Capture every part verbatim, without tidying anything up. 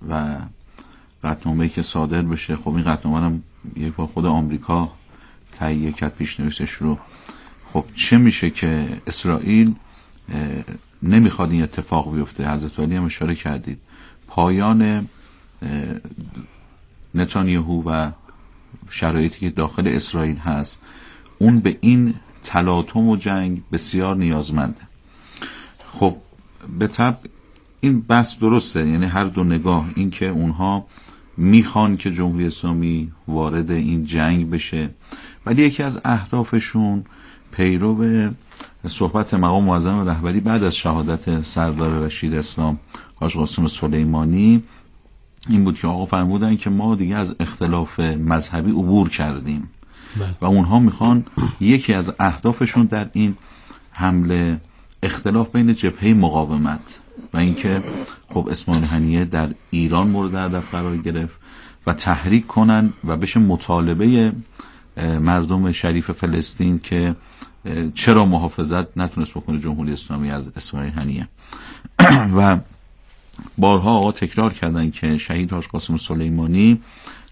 و قطعنامه‌ای که صادر بشه، خب این قطعنامه هم یک بار خود آمریکا تهیه کرد پیش‌نویسش رو. خب چه میشه که اسرائیل نمیخواد این اتفاق بیفته؟ حضرت علی هم اشاره کردید پایان نتانیاهو و شرایطی که داخل اسرائیل هست، اون به این تلاطم و جنگ بسیار نیازمنده. خب به طبع این بحث درسته، یعنی هر دو نگاه، این که اونها میخوان که جمهوری اسلامی وارد این جنگ بشه، ولی یکی از اهدافشون پیرو صحبت مقام معظم رهبری بعد از شهادت سردار رشید اسلام حاج قاسم سلیمانی این بود که آقا فرمودن که ما دیگه از اختلاف مذهبی عبور کردیم و اونها میخوان یکی از اهدافشون در این حمله اختلاف بین جبهه مقاومت و اینکه خب اسماعیل هنیه در ایران مورد هدف قرار گرفت و تحریک کنن و بشه مطالبه مردم شریف فلسطین که چرا محافظت نتونست بکنه جمهوری اسلامی از اسماعیل هنیه. و بارها آقا تکرار کردن که شهید حاج قاسم سلیمانی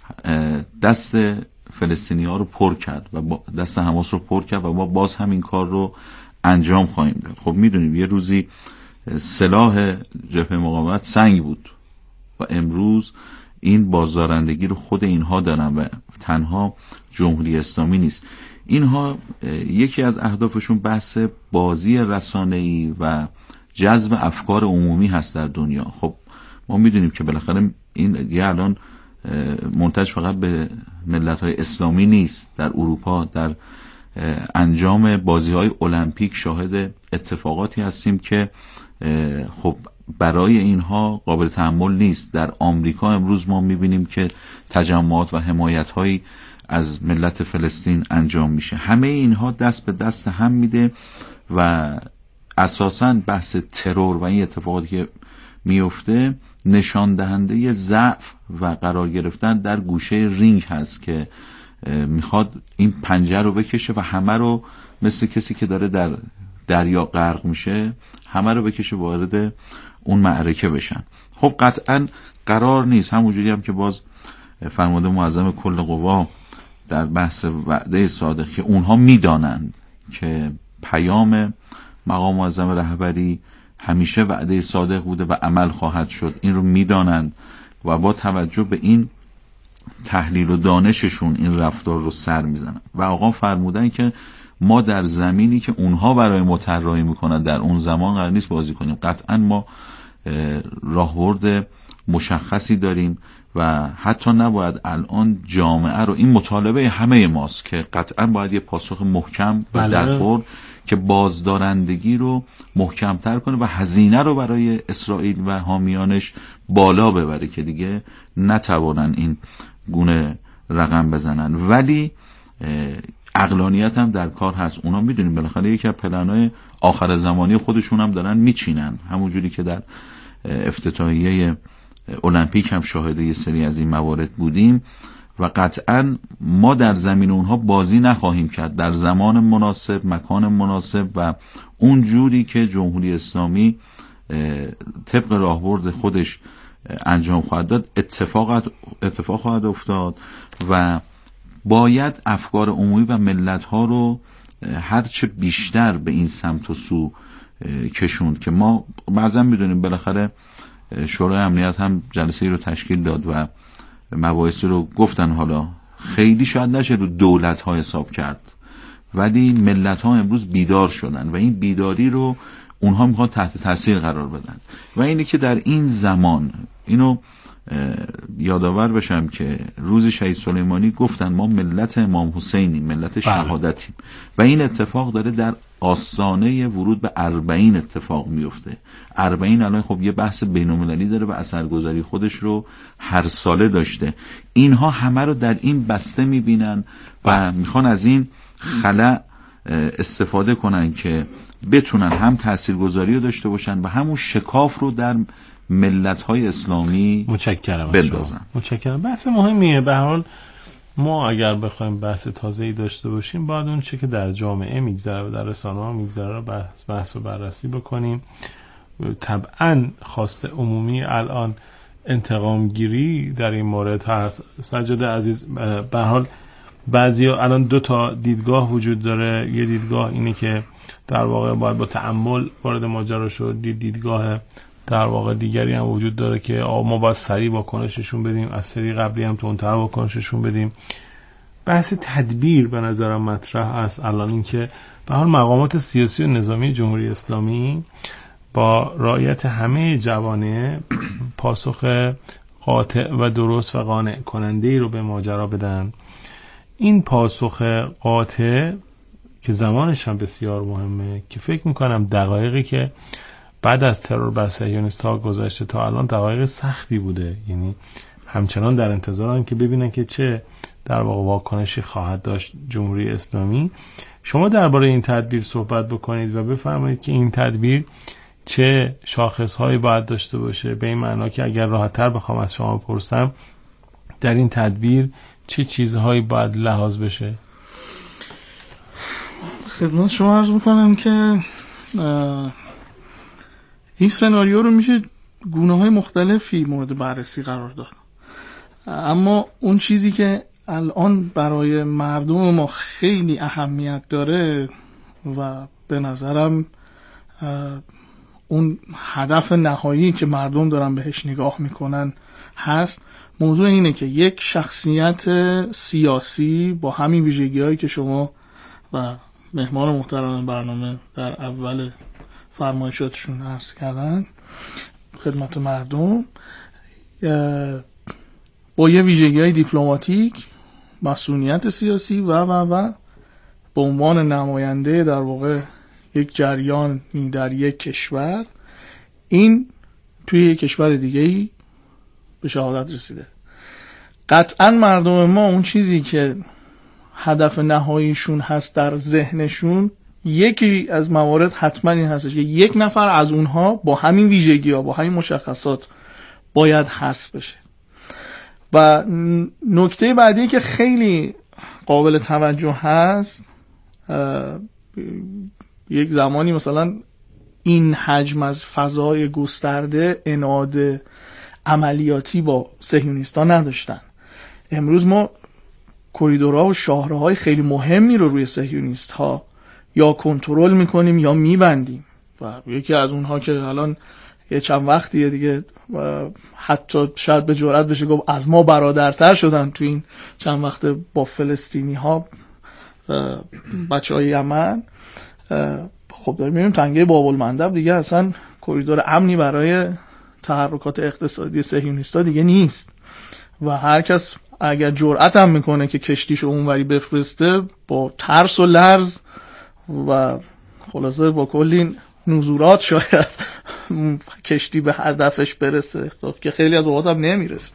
دست فلسطینی ها رو پر کرد و دست حماس رو پر کرد و ما باز همین کار رو انجام خواهیم داد. خب میدونیم یه روزی سلاح جبهه مقاومت سنگ بود و امروز این بازدارندگی رو خود اینها دارن و تنها جمهوری اسلامی نیست. اینها یکی از اهدافشون بحث بازی رسانه‌ای و جذب افکار عمومی هست در دنیا. خب ما میدونیم که بالاخره این یه الان منتج فقط به ملت‌های اسلامی نیست، در اروپا در انجام بازی‌های المپیک شاهد اتفاقاتی هستیم که خب برای اینها قابل تحمل نیست. در آمریکا امروز ما میبینیم که تجمعات و حمایت‌هایی از ملت فلسطین انجام میشه. همه اینها دست به دست هم میده و اساساً بحث ترور و این اتفاقاتی که میفته نشان دهنده ضعف و قرار گرفتن در گوشه رینگ هست که میخواد این پنجه رو بکشه و همه رو مثل کسی که داره در دریا غرق میشه همه رو بکشه وارد اون معرکه بشن. خب قطعاً قرار نیست، همونجوری هم که باز فرمانده معظم کل قوا در بحث وعده صادق که اونها میدانند که پیام مقام معظم رهبری همیشه وعده صادق بوده و عمل خواهد شد، این رو میدانند و با توجه به این تحلیل و دانششون این رفتار رو سر میزنن و آقا فرمودن که ما در زمینی که اونها برای ما طراحی میکنن در اون زمان قرار نیست بازی کنیم. قطعا ما راهبرد مشخصی داریم و حتی نباید الان جامعه رو، این مطالبه همه ماست که قطعا باید یه پاسخ محکم و درخورد که بازدارندگی رو محکمتر کنه و هزینه رو برای اسرائیل و حامیانش بالا ببره که دیگه نتوانن این گونه رقم بزنن. ولی عقلانیت هم در کار هست. اونا میدونیم بالاخره یکی از پلن‌های آخر زمانی خودشون هم دارن میچینن، همونجوری که در افتتاحیه المپیک هم شاهد یه سری از این موارد بودیم و قطعا ما در زمین اونها بازی نخواهیم کرد، در زمان مناسب، مکان مناسب و اون جوری که جمهوری اسلامی طبق راهبرد خودش انجام خواهد داد اتفاق اتفاق خواهد افتاد و باید افکار عمومی و ملت ها رو هرچه بیشتر به این سمت و سو کشوند که ما بعضا میدونیم بالاخره شورای امنیت هم جلسه ای رو تشکیل داد و مباحث رو گفتن، حالا خیلی شاید نشه رو دولت ها حساب کرد ولی ملت ها امروز بیدار شدن و این بیداری رو اونها میخوان تحت تاثیر قرار بدن و اینه که در این زمان اینو یادآور بشم که روز شهید سلیمانی گفتن ما ملت امام حسینیم، ملت شهادتیم و این اتفاق داره در آستانه ورود به اربعین اتفاق میفته. اربعین الان خب یه بحث بین‌المللی داره و اثرگذاری خودش رو هر ساله داشته. اینها همه رو در این بسته میبینن و میخوان از این خلأ استفاده کنن که بتونن هم تاثیرگذاری رو داشته باشن و همون شکاف رو در ملت‌های اسلامی متشکرم بندازن. متشکرم. بحث مهمیه. به هر حال ما اگر بخوایم بحث تازه‌ای داشته باشیم باید اون چه که در جامعه میگذره و در رسانه‌ها میگذره رو بحث, بحث و بررسی بکنیم. طبعاً خواست عمومی الان انتقام گیری در این مورد هست. سجاد عزیز، به هر حال بعضیا الان دو تا دیدگاه وجود داره. یه دیدگاه اینه که در واقع باید با تأمل وارد ماجرا شد، دیدگاه در واقع دیگری هم وجود داره که ما باید سریع واکنششون بدیم، از سری قبلی هم تندتر واکنششون بدیم. بحث تدبیر به نظرم مطرح است الان، این که به حال مقامات سیاسی و نظامی جمهوری اسلامی با رعایت همه جوانب پاسخ قاطع و درست و قانع کننده ای رو به ماجرا بدن. این پاسخ قاطع که زمانش هم بسیار مهمه، که فکر میکنم دقایقی که بعد از ترور بر صهیونیست‌ها گذشته تا الان دقایق سختی بوده، یعنی همچنان در انتظارن که ببینن که چه در واقع واکنشی خواهد داشت جمهوری اسلامی. شما درباره این تدبیر صحبت بکنید و بفرمایید که این تدبیر چه شاخصهایی باید داشته باشه، به این معنا که اگر راحت‌تر بخوام از شما بپرسم در این تدبیر چه چیزهایی باید لحاظ بشه؟ خدمت شما عرض میکنم که این سناریو رو میشه گونه‌های مختلفی مورد بررسی قرار داد، اما اون چیزی که الان برای مردم ما خیلی اهمیت داره و به نظرم اون هدف نهایی که مردم دارن بهش نگاه میکنن هست، موضوع اینه که یک شخصیت سیاسی با همین ویژگی‌هایی که شما و مهمان محترم برنامه در اول فرمایشاتشون عرض کردن خدمت مردم، با یه ویژگی‌های دیپلماتیک، مسئولیت سیاسی و و و به عنوان نماینده در واقع یک جریان در یک کشور، این توی یک کشور دیگه‌ای به شهادت رسیده. قطعا مردم ما اون چیزی که هدف نهاییشون هست در ذهنشون، یکی از موارد حتما این هستش که یک نفر از اونها با همین ویژگی‌ها، با همین مشخصات باید حذف بشه. و نکته بعدی که خیلی قابل توجه هست، یک زمانی مثلا این حجم از فضای گسترده اناد عملیاتی با صهیونیست‌ها نداشتن. امروز ما کریدورها و شاهراهای خیلی مهمی رو روی صهیونیست‌ها یا کنترل میکنیم یا میبندیم و یکی از اونها که الان یه چند وقتیه دیگه حتی شاید به جرئت بشه گفت از ما برادرتر شدن تو این چند وقت با فلسطینی ها، بچه های یمن. خب داریم میبینیم تنگه باب المندب دیگه اصلا کریدور امنی برای تحرکات اقتصادی صهیونیست‌ها دیگه نیست و هر کس اگر جرأت هم میکنه که کشتیشو اونوری بفرسته با ترس و لرز و خلاصه با کلی نزورات شاید کشتی به هدفش برسه که خیلی از اوقات هم نمیرسه.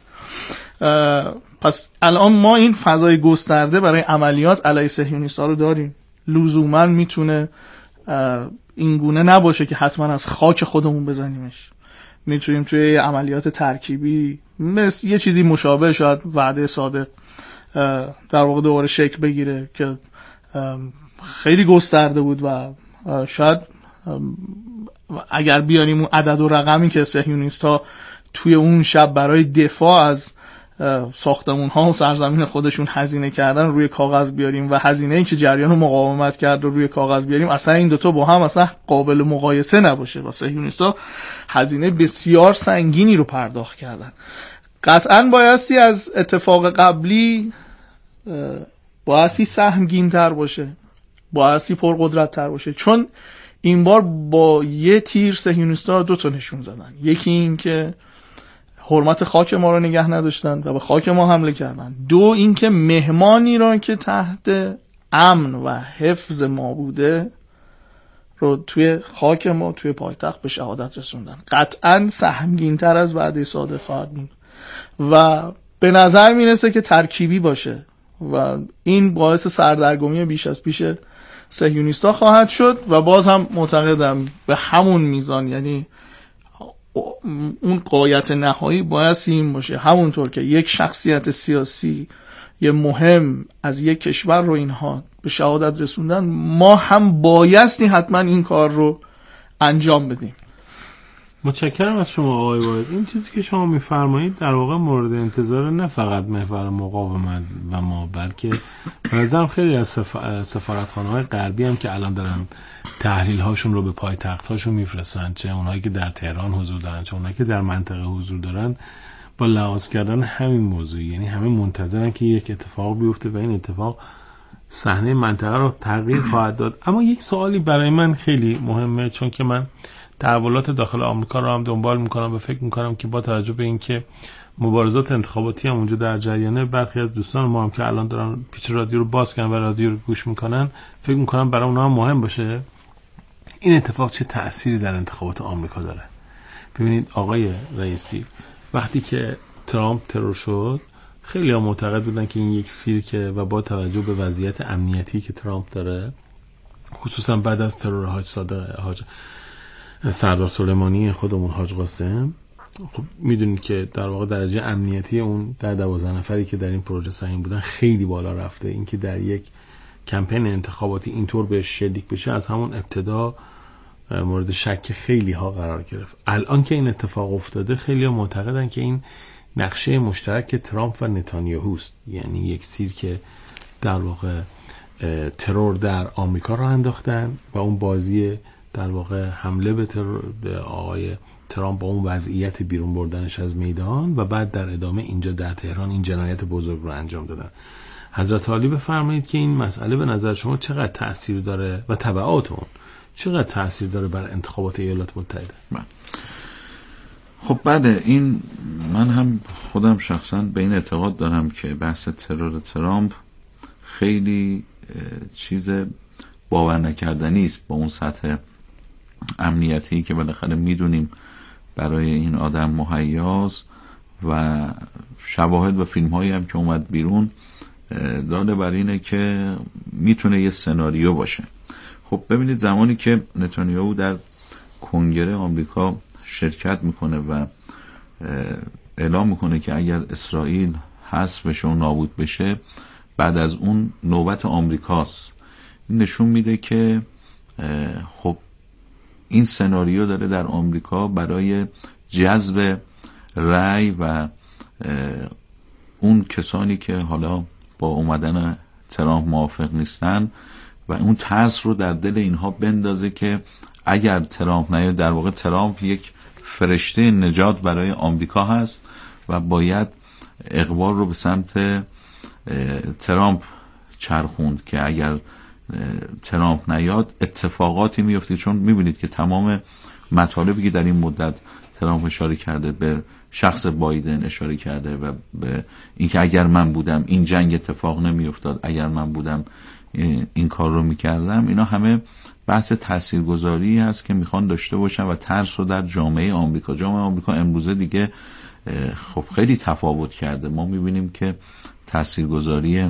پس الان ما این فضای گسترده برای عملیات علیه صهیونیست‌ها رو داریم. لزوما میتونه این گونه نباشه که حتما از خاک خودمون بزنیمش. میتونیم توی عملیات ترکیبی مثل یه چیزی مشابه شاید وعده صادق در واقع دوباره شکل بگیره که خیلی گسترده بود و شاید اگر بیاریم اون عدد و رقمی که صهیونیست‌ها توی اون شب برای دفاع از ساختمان‌ها و سرزمین خودشون هزینه کردن روی کاغذ بیاریم و هزینه‌ای که جریان مقاومت کرد رو روی کاغذ بیاریم، اصلا این دوتا با هم اصلا قابل مقایسه نباشه. و صهیونیست‌ها هزینه بسیار سنگینی رو پرداخت کردن. قطعاً بایستی از اتفاق قبلی بایستی سهمگین‌تر باشه، بایستی پرقدرت‌تر باشه، چون این بار با یه تیر صهیونیست‌ها دو تا نشون زدن. یکی این که حرمت خاک ما رو نگه نداشتن و به خاک ما حمله کردن. دو این که مهمانی را که تحت امن و حفظ ما بوده رو توی خاک ما، توی پایتخت به شهادت رسوندن. قطعاً سهمگین‌تر از وعده صادق خواهد بود و به نظر میرسه که ترکیبی باشه و این باعث سردرگمی بیش از پیش صهیونیست‌ها خواهد شد و باز هم معتقدم به همون میزان، یعنی اون غایت نهایی باید این باشه، همونطور که یک شخصیت سیاسی یه مهم از یک کشور رو اینها به شهادت رسوندن، ما هم بایستی حتما این کار رو انجام بدیم. متشکرم از شما آقای واعظ. این چیزی که شما میفرمایید در واقع مورد انتظار نه فقط محور مقاومت و ما، بلکه به نظرم خیلی از سف... سفارتخانه‌های غربی هم که الان دارن تحلیل هاشون رو به پایتخت هاشون میفرستن، چه اونایی که در تهران حضور دارن چه اونایی که در منطقه حضور دارن، با لحاظ کردن همین موضوع، یعنی همه منتظرن که یک اتفاق بیفته و این اتفاق صحنه منطقه رو تغییر خواهد داد. اما یک سوالی برای من خیلی مهمه، چون که من تحولات داخل آمریکا رو هم دنبال میکنم و فکر میکنم که با توجه به اینکه مبارزات انتخاباتی هم اونجا در جریانه، برخی از دوستان ما هم که الان دارن پیچ رادیو رو باز کردن و رادیو رو گوش میکنن، فکر میکنم برای اونها هم مهم باشه این اتفاق چه تأثیری در انتخابات آمریکا داره. ببینید آقای رئیسی، وقتی که ترامپ ترور شد، خیلی ها معتقد بودن که این یک سیرکه و با توجه به وضعیت امنیتی که ترامپ داره، خصوصا بعد از ترور حاج صادق حاج سردار سلیمانی خودمون حاج قاسم، خب میدونید که در واقع درجه امنیتی اون در دوازده نفری که در این پروژه سهیم بودن خیلی بالا رفته. این که در یک کمپین انتخاباتی اینطور به شلیک بشه از همون ابتدا مورد شک خیلی ها قرار گرفت. الان که این اتفاق افتاده، خیلی ها معتقدن که این نقشه مشترک ترامپ و نتانیاهوست، یعنی یک سیر که در واقع ترور در آمریکا را انداختن و اون بازی در واقع حمله به ترور آقای ترامپ با اون وضعیت بیرون بردنش از میدان و بعد در ادامه اینجا در تهران این جنایت بزرگ رو انجام دادن. حضرت عالی بفرمایید که این مسئله به نظر شما چقدر تأثیر داره و تبعات اون چقدر تأثیر داره بر انتخابات ایالات متحده؟ خب بله، این من هم خودم شخصا به این اعتقاد دارم که بحث ترور ترامپ خیلی چیز باور نکردنی است با اون سطح امنیتی که بالاخره میدونیم برای این آدم مهیاست و شواهد و فیلم هایی هم که اومد بیرون داده بر اینه که میتونه یه سناریو باشه. خب ببینید زمانی که نتانیاهو در کنگره آمریکا شرکت میکنه و اعلام میکنه که اگر اسرائیل حذف بشه و نابود بشه بعد از اون نوبت آمریکاست، این نشون میده که خب این سناریو داره در آمریکا برای جذب رأی و اون کسانی که حالا با اومدن ترامپ موافق نیستن و اون ترس رو در دل اینها بندازه که اگر ترامپ نیاد، در واقع ترامپ یک فرشته نجات برای آمریکا هست و باید اقبال رو به سمت ترامپ چرخوند که اگر ترامپ نیاد اتفاقاتی میفته. چون میبینید که تمام مطالبی که در این مدت ترامپ اشاره کرده، به شخص بایدن اشاره کرده و به اینکه اگر من بودم این جنگ اتفاق نمیافتاد، اگر من بودم این کار رو میکردم، اینا همه بحث تاثیرگذاری هست که میخوان داشته باشن و ترس رو در جامعه آمریکا. جامعه آمریکا امروزه دیگه خب خیلی تفاوت کرده. ما میبینیم که تاثیرگذاری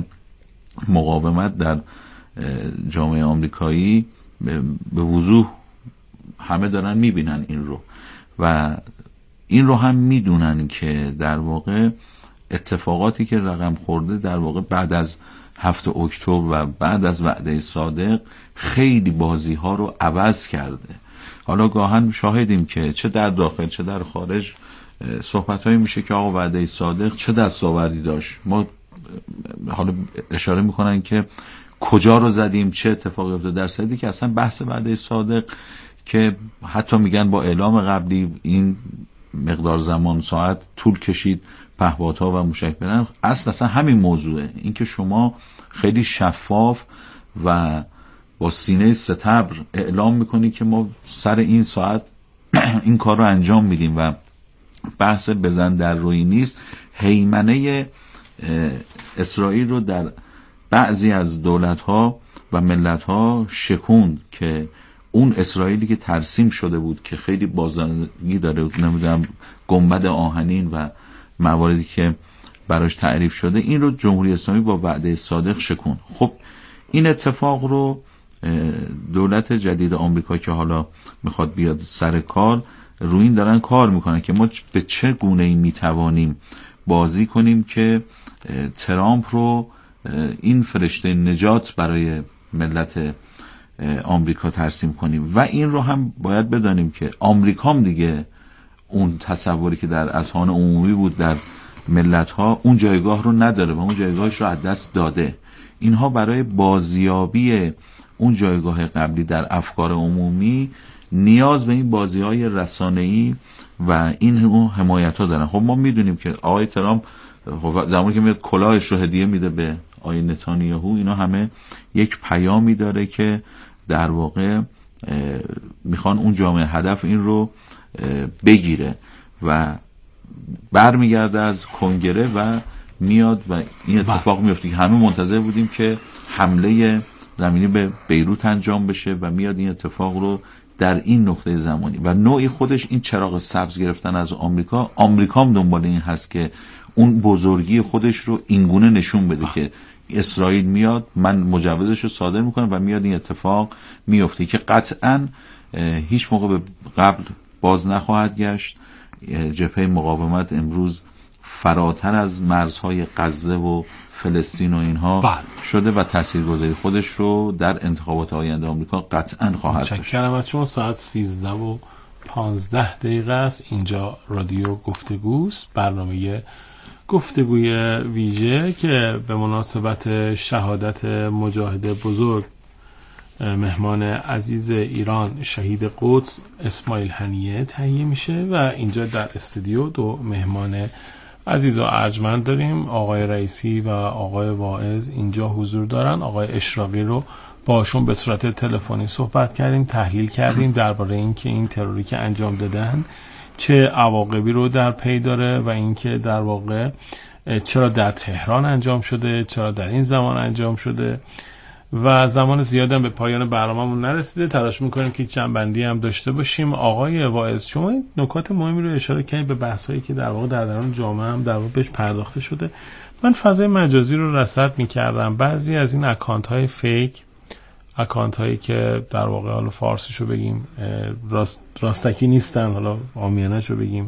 مقاومت در جامعه آمریکایی به وضوح همه دارن میبینن این رو و این رو هم میدونن که در واقع اتفاقاتی که رقم خورده در واقع بعد از هفت اکتبر و بعد از وعده صادق خیلی بازی ها رو عوض کرده. حالا گاهن شاهدیم که چه در داخل چه در خارج صحبت هایی میشه که آقا وعده صادق چه دستاوردی داشت. ما حالا اشاره میکنن که کجا رو زدیم، چه اتفاقی افتاد، در صورتی که اصلا بحث وعده صادق که حتی میگن با اعلام قبلی این مقدار زمان ساعت طول کشید پهپادها و موشک برن، اصل اصلا همین موضوعه. این که شما خیلی شفاف و با سینه ستبر اعلام میکنی که ما سر این ساعت این کار رو انجام میدیم و بحث بزن در روی نیست. هیمنه اسرائیل رو در بعضی از دولت‌ها و ملت‌ها شکوند که اون اسرائیلی که ترسیم شده بود که خیلی بازدارندگی داره، نمیدونم گنبد آهنین و مواردی که براش تعریف شده، این رو جمهوری اسلامی با وعده صادق شکوند. خب این اتفاق رو دولت جدید آمریکا که حالا میخواد بیاد سر کار، روی این دارن کار میکنن که ما به چه گونه‌ای میتوانیم بازی کنیم که ترامپ رو این فرشته نجات برای ملت آمریکا ترسیم کنیم. و این رو هم باید بدانیم که آمریکا هم دیگه اون تصوری که در اذهان عمومی بود در ملت ها اون جایگاه رو نداره و اون جایگاهش رو از دست داده. اینها برای بازیابی اون جایگاه قبلی در افکار عمومی نیاز به این بازی‌های رسانه‌ای و این اون حمایت ها دارن. خب ما میدونیم که آقای ترامپ زمانی که میاد کلاهش رو هدیه میده به آقای نتانیاهو، اینا همه یک پیامی داره که در واقع میخوان اون جامعه هدف این رو بگیره و برمیگرده از کنگره و میاد و این اتفاق میفته که همه منتظر بودیم که حمله زمینی به بیروت انجام بشه و میاد این اتفاق رو در این نقطه زمانی و نوعی خودش این چراغ سبز گرفتن از آمریکا. آمریکا هم دنبال این هست که اون بزرگی خودش رو اینگونه نشون بده که اسرائیل میاد، من مجوزش رو صادر میکنم و میاد این اتفاق میفته که قطعا هیچ موقع به قبل باز نخواهد گشت. جبهه مقاومت امروز فراتر از مرزهای غزه و فلسطین و اینها بله. شده و تاثیرگذاری خودش رو در انتخابات آینده آمریکا قطعا خواهد داشت. متشکرم از شما. ساعت سیزده و پانزده دقیقه است. اینجا رادیو گفتگوست، برنامه گفتگوی ویژه که به مناسبت شهادت مجاهد بزرگ مهمان عزیز ایران شهید قدس اسماعیل هنیه تهیه میشه و اینجا در استودیو دو مهمان عزیز و ارجمند داریم. آقای رئیسی و آقای واعظ اینجا حضور دارن. آقای اشراقی رو باشون به صورت تلفنی صحبت کردیم، تحلیل کردیم درباره اینکه این تروری که انجام دادن چه عواقبی رو در پی داره و اینکه در واقع چرا در تهران انجام شده، چرا در این زمان انجام شده و زمان زیادم به پایان برنامه‌مون نرسیده. تلاش می‌کنیم که جنبندی هم داشته باشیم. آقای واعظ شما این نکات مهمی رو اشاره کردید به بحثایی که در واقع در درون جامعه هم در واقع بهش پرداخته شده. من فضای مجازی رو رصد می‌کردم. بعضی از این اکانت‌های فیک، اکانت‌هایی که در واقع حالا فارسیشو بگیم راست راستکی نیستن، حالا عامیانه‌شو بگیم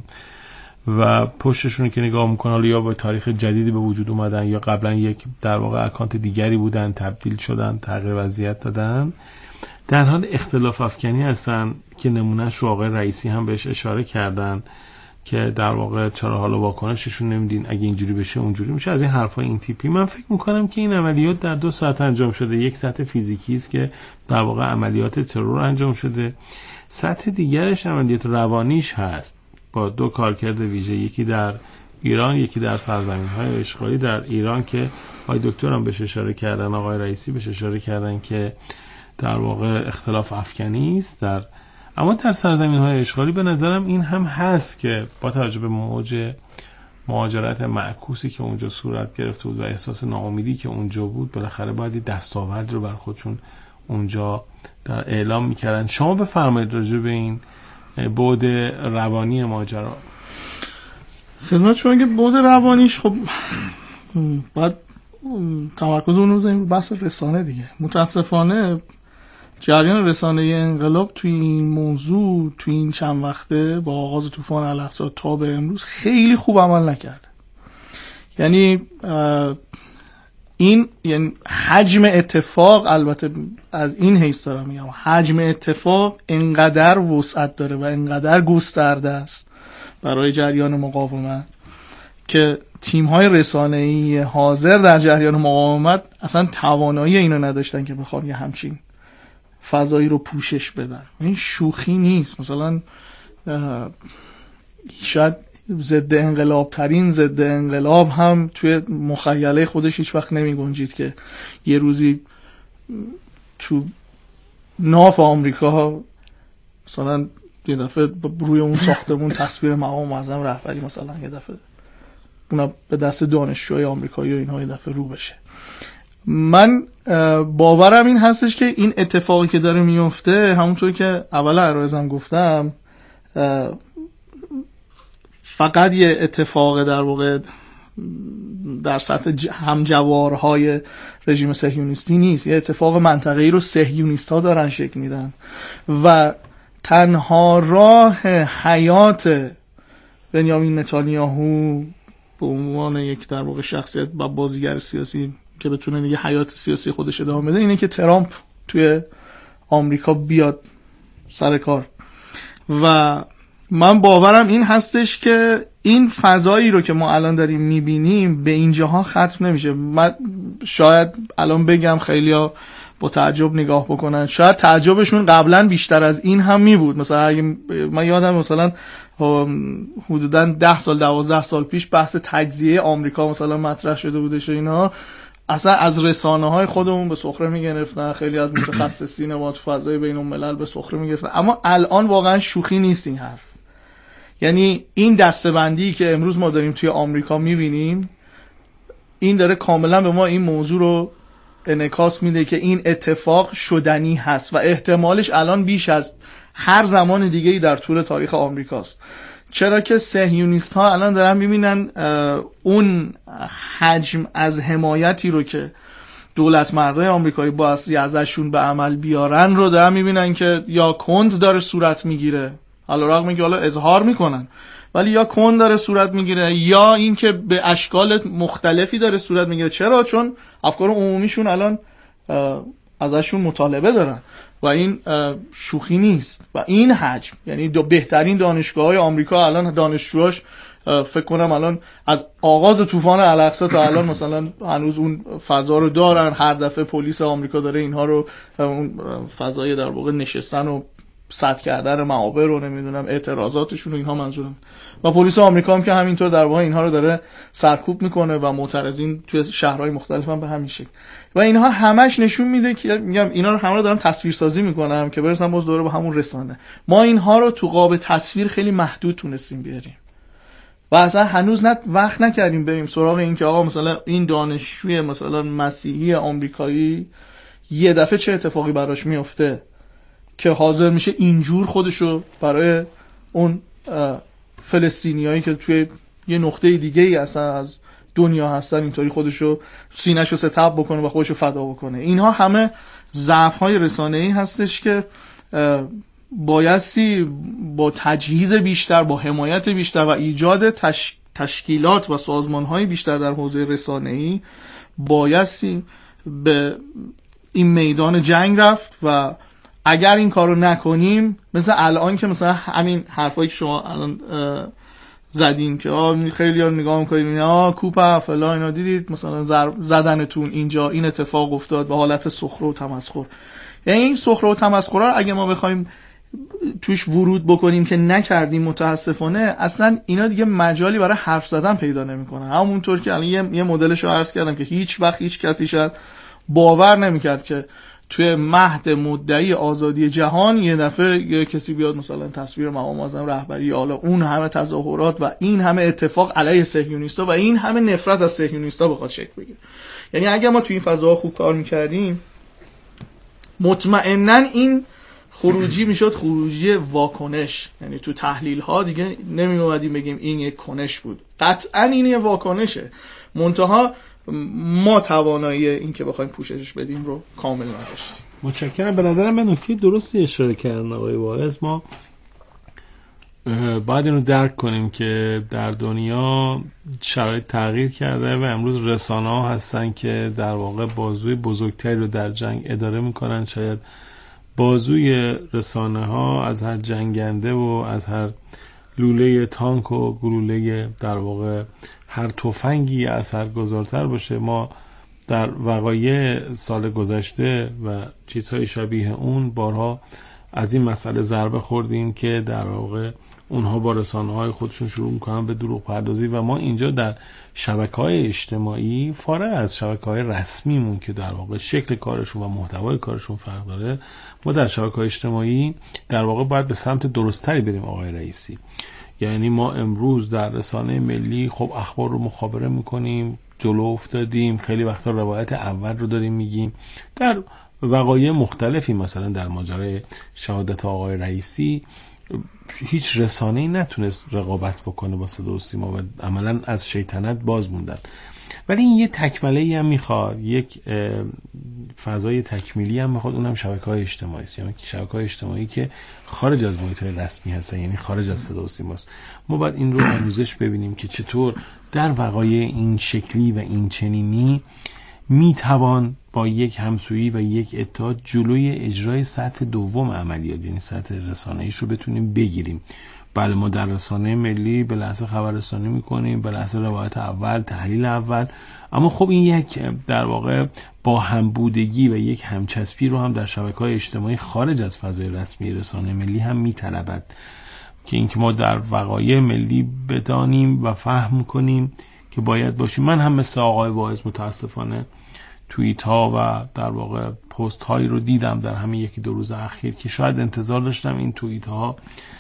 و پشتشون که نگاه میکنه حالا یا با تاریخ جدیدی به وجود اومدن یا قبلا یک در واقع اکانت دیگری بودن، تبدیل شدن، تغییر وضعیت دادن، در حال اختلاف افکنی هستن که نمونهش رو آقای رئیسی هم بهش اشاره کردن که در واقع چرا حالا واکنششون نمیدین، اگه اینجوری بشه اونجوری میشه، از این حرفای این تیپی. من فکر میکنم که این عملیات در دو ساعت انجام شده. یک سطح فیزیکی است که در واقع عملیات ترور انجام شده، سطح دیگرش عملیات روانیش هست با دو کارکرد ویژه، یکی در ایران یکی در سرزمین‌های اشغالی. در ایران که آقای دکتر هم بهش اشاره کردن، آقای رئیسی بهش اشاره کردن که در واقع اختلاف افکنی است، در اما در سرزمین‌های اشغالی به نظرم این هم هست که با توجه به موج مهاجرت معکوسی که اونجا صورت گرفته بود و احساس ناامیدی که اونجا بود، بالاخره باید دستاورد رو بر خودشون اونجا در اعلام می‌کردن. شما بفرمایید راجع به این بعد روانی ماجرا. خدمت شما که بعد روانیش خب باید تمرکز اون رو بزنیم رو بحث رسانه دیگه. متاسفانه جریان رسانه انقلاب توی این موضوع توی این چند وقته با آغاز طوفان الاقصی تا به امروز خیلی خوب عمل نکرده. یعنی این یعنی حجم اتفاق، البته از این حیث دارم میگم، حجم اتفاق انقدر وسعت داره و انقدر گسترده است برای جریان مقاومت که تیم‌های رسانه‌ای حاضر در جریان مقاومت اصلا توانایی اینو نداشتن که بخوان یه همچین فضایی رو پوشش بدن. این شوخی نیست. مثلا شاید ضد انقلاب ترین ضد انقلاب هم توی مخیله خودش هیچ وقت نمی گنجید که یه روزی تو ناف آمریکا مثلا یه دفعه روی اون ساختمون تصویر مقام معظم رهبری مثلا یه دفعه اونا به دست دانشجوی آمریکایی و اینها یه دفعه رو بشه. من باورم این هستش که این اتفاقی که داره میفته، همونطور که اول عرایزم گفتم، فقط یه اتفاق در واقع در سطح همجوارهای رژیم صهیونیستی نیست، یه اتفاق منطقه‌ای رو صهیونیست‌ها دارن شکل میدن و تنها راه حیات بنیامین نتانیاهو به عنوان یک در واقع شخصیت و بازیگر سیاسی که بتونه یه حیات سیاسی خودش ادامه بده اینه که ترامپ توی آمریکا بیاد سر کار. و من باورم این هستش که این فضایی رو که ما الان داریم میبینیم به اینجاها ختم نمیشه. من شاید الان بگم خیلیا با تعجب نگاه بکنن، شاید تعجبشون قبلا بیشتر از این هم می بود. مثلا اگه من یادم مثلا حدودا ده سال دوازده سال پیش بحث تجزیه آمریکا مثلا مطرح شده بودش و اینا، اصلا از رسانه های خودمون به سخره می گرفتن، خیلی از متخصصین ما تو فضای بین الملل به سخره می گرفتن. اما الان واقعا شوخی نیست این حرف. یعنی این دسته‌بندی که امروز ما داریم توی آمریکا می بینیم، این داره کاملا به ما این موضوع رو انعکاس میده که این اتفاق شدنی هست و احتمالش الان بیش از هر زمان دیگه‌ای در طول تاریخ آمریکاست. چرا که صهیونیست ها الان دارن میبینن اون حجم از حمایتی رو که دولت مردای آمریکایی بایستی ازشون به عمل بیارن رو دارن میبینن که یا کند داره صورت میگیره، علیرغم اینکه حالا اظهار میکنن، ولی یا کند داره صورت میگیره یا اینکه به اشکال مختلفی داره صورت میگیره. چرا؟ چون افکار عمومیشون الان ازشون مطالبه دارن و این شوخی نیست. و این حجم، یعنی دو بهترین دانشگاه‌های آمریکا الان دانشجوهاش فکر کنم الان از آغاز طوفان الاقصی تا الان مثلا هنوز اون فضا رو دارن. هر دفعه پلیس آمریکا داره اینها رو اون فضای در واقع نشستن و سد کردن معابر رو نمیدونم اعتراضاتشون و اینها منظورم، و پلیس آمریکا هم که همینطور در واقع اینها رو داره سرکوب میکنه و معترضین توی شهرهای مختلف هم به همین شکل. و اینها همش نشون میده که میگم اینا رو همه رو دارم تصویرسازی میکنم که برسم باز دوباره به همون رسانه. ما اینها رو تو قاب تصویر خیلی محدود تونستیم بیاریم و اصلا هنوز نه وقت نکردیم بریم سراغ این که آقا مثلا این دانشجوی مثلا مسیحی آمریکایی یه دفعه چه اتفاقی براش میفته که حاضر میشه اینجور خودشو برای اون فلسطینیایی که توی یه نقطه دیگه ای اصلا از دنیا هستن اینطوری خودشو سینه‌شو ستاب بکنه و خودشو فدا بکنه. اینها همه ضعف‌های رسانه‌ای هستش که بایستی با تجهیز بیشتر، با حمایت بیشتر و ایجاد تش... تشکیلات و سازمان‌های بیشتر در حوزه رسانه‌ای بایستی به این میدان جنگ رفت. و اگر این کارو نکنیم، مثل الان که مثلا همین حرفایی که شما الان زدین که آه خیلی ها نگاه میکنید آه کوپا فلان اینا دیدید مثلا زدنتون اینجا این اتفاق افتاد به حالت سخره و تمسخر. یعنی این سخره و تمسخر رو اگه ما بخوایم توش ورود بکنیم که نکردیم متاسفانه، اصلا اینا دیگه مجالی برای حرف زدن پیدا نمیکنه. همونطور که الان یه, یه مدلش رو عرض کردم که هیچ وقت هیچ کسی شاید باور نمیکرد که توی مهد مدعی آزادی جهان یه دفعه یه کسی بیاد مثلا تصویر مقام معظم رهبری، حالا اون همه تظاهرات و این همه اتفاق علیه صهیونیستا و این همه نفرت از صهیونیستا بخواد شکل بگیره. یعنی اگه ما توی این فضاها خوب کار میکردیم، مطمئناً این خروجی میشد خروجی واکنش. یعنی تو تحلیل ها دیگه نمی اومدیم بگیم این یک کنش بود، قطعاً این یه واکنشه، منتها ما توانایی این که بخوایم پوششش بدیم رو کامل نداشتیم. متشکرم. به نظرم به نکته درستی اشاره کردن آقای واعظ. ما باید اینو درک کنیم که در دنیا شرایط تغییر کرده و امروز رسانه ها هستن که در واقع بازوی بزرگتری رو در جنگ اداره میکنن. شاید بازوی رسانه ها از هر جنگنده و از هر لوله تانک و گلوله در واقع هر تفنگی اثرگذارتر باشه. ما در وقایع سال گذشته و چیزهای شبیه اون بارها از این مسئله ضربه خوردیم که در واقع اونها با رسانه‌های خودشون شروع میکنن به دروغ پردازی و ما اینجا در شبکه‌های اجتماعی فارغ از شبکه‌های رسمیمون که در واقع شکل کارشون و محتوای کارشون فرق داره، ما در شبکه‌های اجتماعی در واقع باید به سمت درستری بریم آقای رئیسی. یعنی ما امروز در رسانه ملی خب اخبار رو مخابره میکنیم، جلو افتادیم، خیلی وقتا روایت اول رو داریم میگیم. در وقایع مختلفی مثلا در ماجرای شهادت آقای رئیسی هیچ رسانه‌ای نتونست رقابت بکنه با صدا و سیما و عملاً از شیطنت باز موندن. ولی این یه تکمله‌ای هم میخواد، یک فضای تکمیلی هم میخواد، اونم شبکه‌های اجتماعی است. یعنی شبکه‌های اجتماعی که خارج از محیط‌های رسمی هستن، یعنی خارج از صدا و سیما است. ما باید این رو آموزش ببینیم که چطور در وقایع این شکلی و این چنینی میتوان با یک همسویی و یک اتحاد جلوی اجرای سطح دوم عملیات، یعنی سطح رسانه‌ایش رو بتونیم بگیریم. بله ما در رسانه ملی به لحظه خبررسانی میکنیم، به لحظه روایت اول، تحلیل اول، اما خب این یک در واقع با همبودگی و یک همچسبی رو هم در شبکه‌های اجتماعی خارج از فضای رسمی رسانه ملی هم میطلبد که اینکه ما در وقایع ملی بدانیم و فهم کنیم که باید باشیم. من هم مثل آقای واعظ متاسفانه توییت ها و در واقع پست هایی رو دیدم در همین یکی دو روز اخیر که شاید انتظار داشتم این توییت ها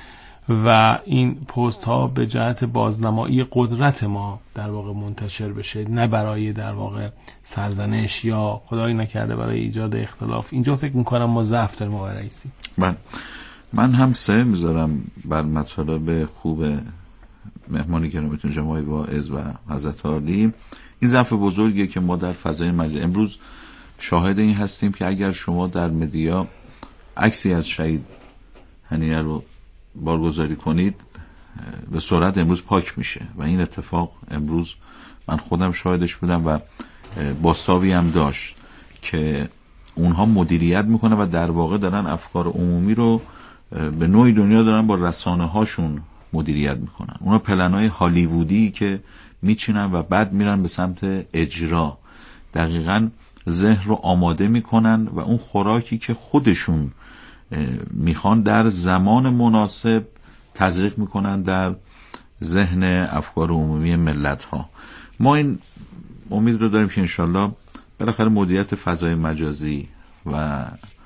و این پست ها به جهت بازنمایی قدرت ما در واقع منتشر بشه، نه برای در واقع سرزنش یا خدای نکرده برای ایجاد اختلاف. اینجا فکر میکنم ما ضعف داریم آقای رئیسی. من من هم سه میذارم بر مطالب خوب مهمانی که نمیتون جمعی واعظ و حضرت عالی. این ضعف بزرگیه که ما در فضای مجازی امروز شاهد این هستیم که اگر شما در مدیا عکسی از شهید هنیه رو بارگذاری کنید به سرعت امروز پاک میشه و این اتفاق امروز من خودم شاهدش بودم و بازتابی هم داشت که اونها مدیریت میکنه و در واقع دارن افکار عمومی رو به نوعی دنیا دارن با رسانه هاشون مدیریت میکنن. اونا پلنای هالیوودی که میچینن و بعد میرن به سمت اجرا، دقیقاً ذهن رو آماده میکنن و اون خوراکی که خودشون میخوان در زمان مناسب تزریق میکنن در ذهن افکار عمومی ملت ها. ما این امید رو داریم که انشالله بالاخره مدیریت فضای مجازی و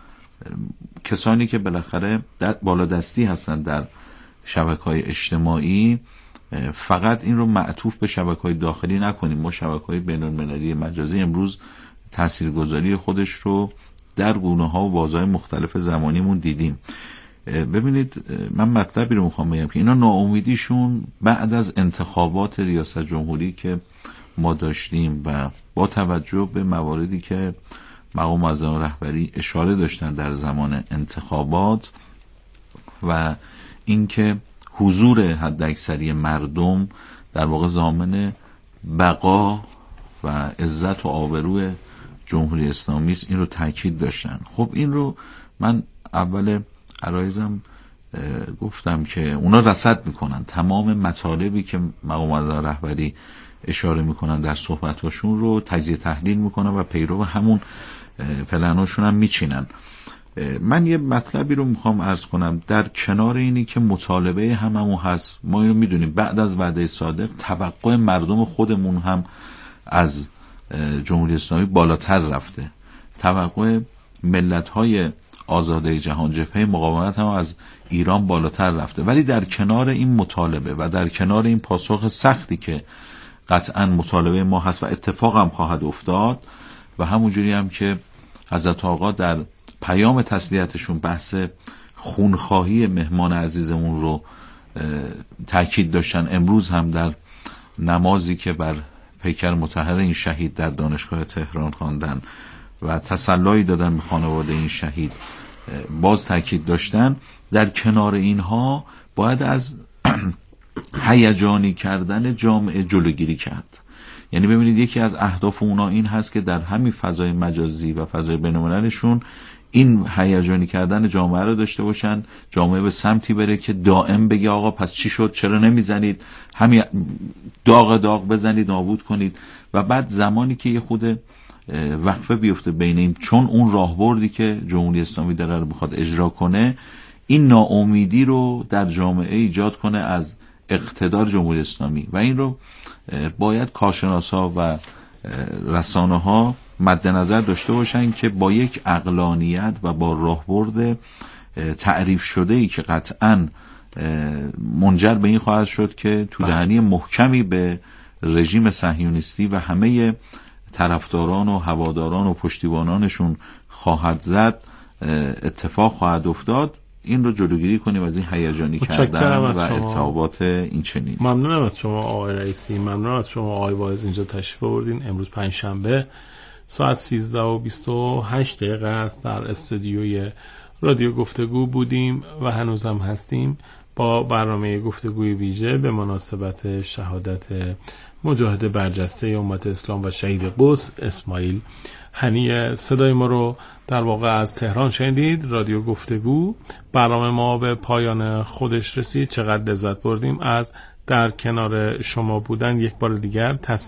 کسانی که بالاخره بالا دستی هستن در شبکه‌های اجتماعی فقط این رو معطوف به شبکه‌های داخلی نکنیم. ما شبکه‌های بین‌المللی مجازی امروز تاثیرگذاری خودش رو در گونه‌ها و بازهای مختلف زمانیمون دیدیم. ببینید من مطلبی رو میخوام بگم که اینا ناامیدیشون بعد از انتخابات ریاست جمهوری که ما داشتیم و با توجه به مواردی که مقام معظم رهبری اشاره داشتن در زمان انتخابات و اینکه حضور حداکثری مردم در واقع ضامن بقا و عزت و آبروی جمهوری اسلامی است، این رو تاکید داشتن. خب این رو من اول عرایزم گفتم که اونا رصد میکنن تمام مطالبی که مقام معظم رهبری اشاره میکنن در صحبتاشون رو تجزیه تحلیل میکنن و پیرو همون پلناشون هم میچینن. من یه مطلبی رو میخوام عرض کنم در کنار اینی که مطالبه هممون هست. ما اینو میدونیم بعد از وعده صادق توقع مردم خودمون هم از جمهوری اسلامی بالاتر رفته، توقع ملت‌های آزاده جهان جبهه مقاومت هم از ایران بالاتر رفته. ولی در کنار این مطالبه و در کنار این پاسخ سختی که قطعا مطالبه ما هست و اتفاق هم خواهد افتاد و همونجوری هم که حضرت آقا در پیام تسلیتشون بحث خونخواهی مهمان عزیزمون رو تاکید داشتن، امروز هم در نمازی که بر پیکر مطهر این شهید در دانشگاه تهران خواندن و تسلایی دادن به خانواده این شهید باز تاکید داشتن. در کنار اینها باید از هیجانی کردن جامعه جلوگیری کرد. یعنی ببینید یکی از اهداف اونا این هست که در همین فضای مجازی و فضای بین‌المللشون این هیجانی کردن جامعه رو داشته باشن، جامعه به سمتی بره که دائم بگه آقا پس چی شد، چرا نمیزنید، همین داغ داغ بزنید نابود کنید و بعد زمانی که یه خود وقفه بیفته بین این، چون اون راهبردی که جمهوری اسلامی داره رو بخواد اجرا کنه، این ناامیدی رو در جامعه ایجاد کنه از اقتدار جمهوری اسلامی و این رو باید کارشناسا و رسانه ها مد نظر داشته باشن که با یک عقلانیت و با راهبرد تعریف شده ای که قطعاً منجر به این خواهد شد که تو دهنی محکمی به رژیم صهیونیستی و همه طرفداران و هواداران و پشتیبانانشون خواهد زد، اتفاق خواهد افتاد. این رو جلوگیری کنیم از این هیجانی کردن و التهابات این چنین. ممنونم از شما آقای رئیسی، ممنونم از شما آقای واعظ اینجا تشریف آوردین. امروز پنجشنبه ساعت سیزده و بیست و هشت دقیقه است در استودیوی رادیو گفتگو بودیم و هنوزم هستیم با برنامه گفتگوی ویژه به مناسبت شهادت مجاهد برجسته امت اسلام و شهید قدس اسماعیل هنیه. صدای ما رو در واقع از تهران شنیدید. رادیو گفتگو، برنامه ما به پایان خودش رسید. چقدر لذت بردیم از در کنار شما بودن. یک بار دیگر